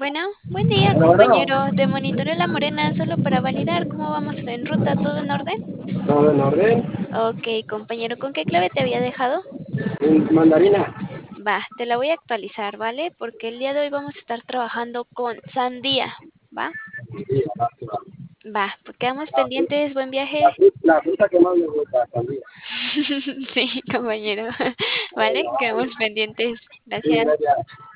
Bueno, buen día, Bueno, bueno, compañero. Te monitoreo la morena solo para validar cómo vamos en ruta. ¿Todo en orden? todo en orden. Ok, compañero, ¿con qué clave te había dejado? Mandarina. Va, te la voy a actualizar, ¿vale? Porque el día de hoy vamos a estar trabajando con sandía, ¿va? Sí, va. Va, pues quedamos La, fru- pendientes. Buen viaje. la fruta que más me gusta, sandía. Sí, compañero. Bueno, ¿Vale? vamos. Quedamos pendientes. Sí, Gracias. gracias.